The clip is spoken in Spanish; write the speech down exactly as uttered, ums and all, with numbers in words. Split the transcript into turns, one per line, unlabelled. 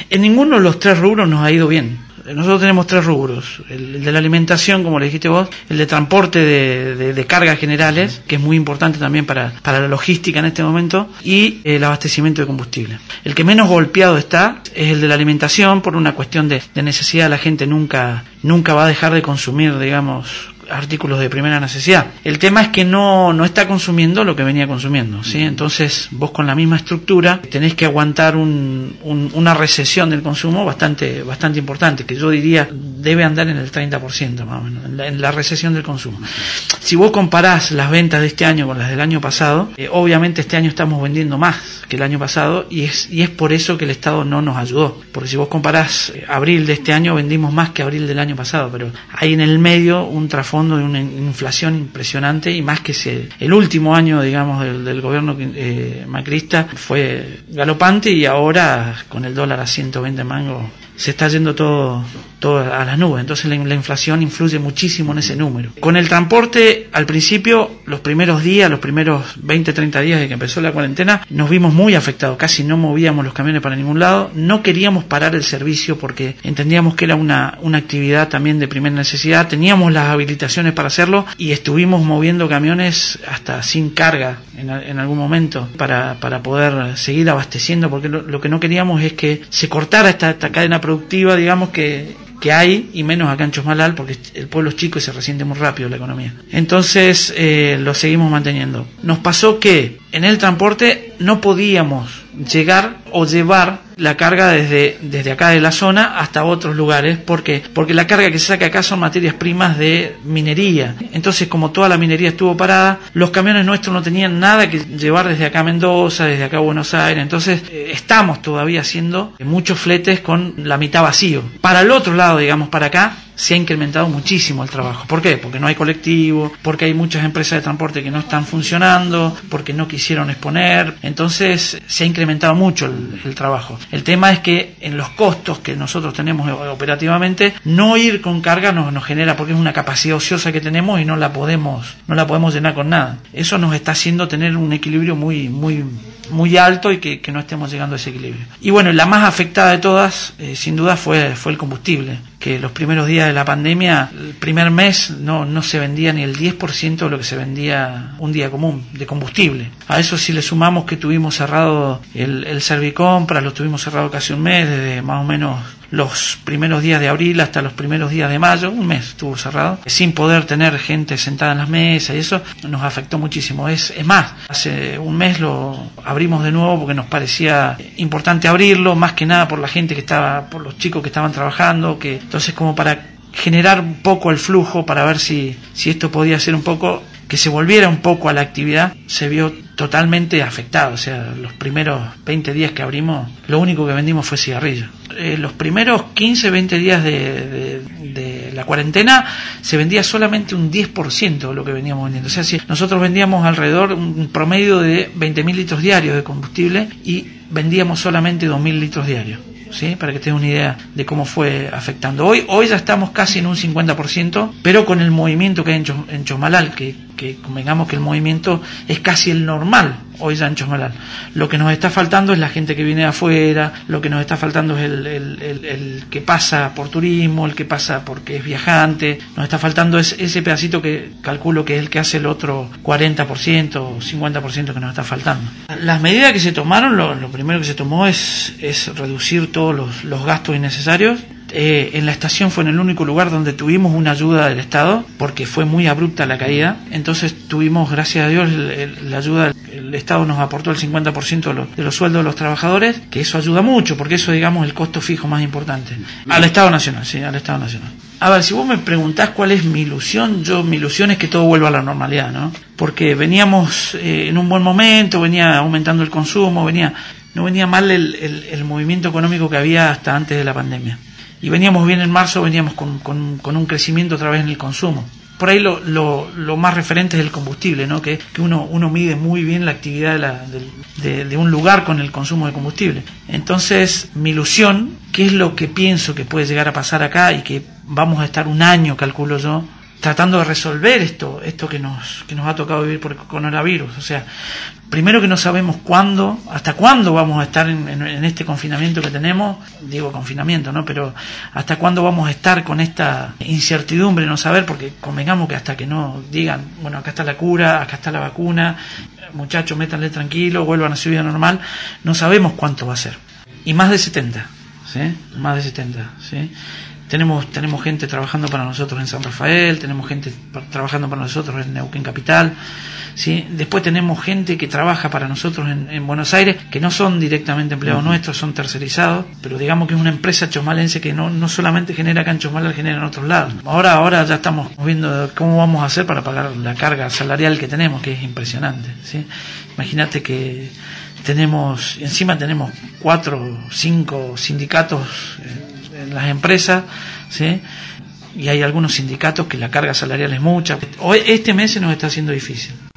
En ninguno de los tres rubros nos ha ido bien. Nosotros tenemos tres rubros: el de la alimentación, como le dijiste vos, el de transporte de, de, de cargas generales, que es muy importante también para, para la logística en este momento, y el abastecimiento de combustible. El que menos golpeado está es el de la alimentación, por una cuestión de, de necesidad. La gente nunca, nunca va a dejar de consumir, digamos, artículos de primera necesidad. El tema es que no, no está consumiendo lo que venía consumiendo, ¿sí? Entonces vos con la misma estructura tenés que aguantar un, un, una recesión del consumo bastante, bastante importante, que yo diría debe andar en el treinta por ciento más o menos, en la, en la recesión del consumo. Si vos comparás las ventas de este año con las del año pasado, eh, obviamente este año estamos vendiendo más que el año pasado, y es, y es por eso que el Estado no nos ayudó, porque si vos comparás eh, abril de este año, vendimos más que abril del año pasado, pero hay en el medio un trasfondo de una inflación impresionante, y más que se, el último año, digamos, del, del gobierno eh, macrista fue galopante, y ahora con el dólar a ciento veinte mangos se está yendo todo, todo a las nubes. Entonces la, la inflación influye muchísimo en ese número. Con el transporte, al principio, los primeros días, los primeros veinte, treinta días de que empezó la cuarentena, nos vimos muy afectados. Casi no movíamos los camiones para ningún lado. No queríamos parar el servicio porque entendíamos que era una, una actividad también de primera necesidad. Teníamos las habilitaciones para hacerlo, y estuvimos moviendo camiones hasta sin carga en, en algún momento para, para poder seguir abasteciendo, porque lo, lo que no queríamos es que se cortara esta, esta cadena productiva, digamos, que, que hay, y menos acá en Chosmalal, porque el pueblo es chico y se resiente muy rápido la economía. Entonces eh, lo seguimos manteniendo. Nos pasó que en el transporte no podíamos llegar o llevar la carga desde, desde acá de la zona hasta otros lugares. ¿Por qué? Porque la carga que se saca acá son materias primas de minería. Entonces, como toda la minería estuvo parada, los camiones nuestros no tenían nada que llevar desde acá a Mendoza, desde acá a Buenos Aires. Entonces, eh, estamos todavía haciendo muchos fletes con la mitad vacío. Para el otro lado, digamos, para acá, se ha incrementado muchísimo el trabajo. ¿Por qué? Porque no hay colectivo, porque hay muchas empresas de transporte que no están funcionando, porque no quisieron exponer. Entonces se ha incrementado mucho el, el trabajo. El tema es que en los costos que nosotros tenemos operativamente, no ir con carga nos, nos genera, porque es una capacidad ociosa que tenemos y no la podemos, no la podemos llenar con nada. Eso nos está haciendo tener un equilibrio muy, muy, muy alto, y que, que no estemos llegando a ese equilibrio. Y bueno, la más afectada de todas, eh, sin duda, fue, fue el combustible, que los primeros días de la pandemia, el primer mes, no, no se vendía ni el diez por ciento de lo que se vendía un día común de combustible. A eso si le sumamos que tuvimos cerrado el, el Servicompras, lo tuvimos cerrado casi un mes, desde más o menos los primeros días de abril hasta los primeros días de mayo, un mes estuvo cerrado, sin poder tener gente sentada en las mesas, y eso nos afectó muchísimo. Es, es más, hace un mes lo abrimos de nuevo porque nos parecía importante abrirlo, más que nada por la gente que estaba, por los chicos que estaban trabajando, que entonces como para generar un poco el flujo, para ver si, si esto podía ser un poco, que se volviera un poco a la actividad, se vio totalmente afectado. O sea, los primeros veinte días que abrimos, lo único que vendimos fue cigarrillos. Eh, los primeros quince, veinte días de, de, de la cuarentena se vendía solamente un diez por ciento de lo que veníamos vendiendo. O sea, si nosotros vendíamos alrededor un promedio de veinte mil litros diarios de combustible, y vendíamos solamente dos mil litros diarios. ¿Sí? Para que tengan una idea de cómo fue afectando. Hoy hoy ya estamos casi en un cincuenta por ciento, pero con el movimiento que hay en, Chos, en Chosmalal, que, que convengamos que el movimiento es casi el normal hoy ya en Chosmalal. Lo que nos está faltando es la gente que viene de afuera, lo que nos está faltando es el, el, el, el que pasa por turismo, el que pasa porque es viajante. Nos está faltando es ese pedacito que calculo que es el que hace el otro cuarenta por ciento o cincuenta por ciento que nos está faltando. Las medidas que se tomaron, lo, lo primero que se tomó es, es reducir todos los, los gastos innecesarios. Eh, en la estación fue en el único lugar donde tuvimos una ayuda del Estado, porque fue muy abrupta la caída. Entonces tuvimos, gracias a Dios, el, el, la ayuda, el Estado nos aportó el cincuenta por ciento de los, de los sueldos de los trabajadores, que eso ayuda mucho, porque eso, digamos, es el costo fijo más importante. Al Estado Nacional, sí, al Estado Nacional. A ver, si vos me preguntás cuál es mi ilusión, yo mi ilusión es que todo vuelva a la normalidad, ¿no? Porque veníamos eh, en un buen momento, venía aumentando el consumo, venía no venía mal el, el, el movimiento económico que había hasta antes de la pandemia. Y veníamos bien en marzo, veníamos con, con, con un crecimiento otra vez en el consumo. Por ahí lo, lo, lo más referente es el combustible, ¿no? Que, que uno, uno mide muy bien la actividad de, la, de, de, de un lugar con el consumo de combustible. Entonces, mi ilusión, ¿qué es lo que pienso que puede llegar a pasar acá? Y que vamos a estar un año, calculo yo, tratando de resolver esto, esto que nos, que nos ha tocado vivir por el coronavirus. O sea, primero que no sabemos cuándo, hasta cuándo vamos a estar en, en, en este confinamiento que tenemos, digo confinamiento, ¿no? Pero hasta cuándo vamos a estar con esta incertidumbre, no saber, porque convengamos que hasta que no digan, bueno, acá está la cura, acá está la vacuna, muchachos, métanle tranquilo, vuelvan a su vida normal, no sabemos cuánto va a ser. Y más de setenta, ¿sí? Más de setenta, ¿sí? Tenemos, tenemos gente trabajando para nosotros en San Rafael, tenemos gente para, trabajando para nosotros en Neuquén Capital, ¿sí? Después tenemos gente que trabaja para nosotros en, en Buenos Aires, que no son directamente empleados uh-huh. nuestros, son tercerizados, pero digamos que es una empresa chosmalense que no, no solamente genera acá en Chosmalal, genera en otros lados. Ahora, ahora ya estamos viendo cómo vamos a hacer para pagar la carga salarial que tenemos, que es impresionante, ¿sí? Imagínate que tenemos, encima tenemos cuatro, cinco sindicatos en las empresas, ¿sí? Y hay algunos sindicatos que la carga salarial es mucha. Hoy, este mes se nos está haciendo difícil.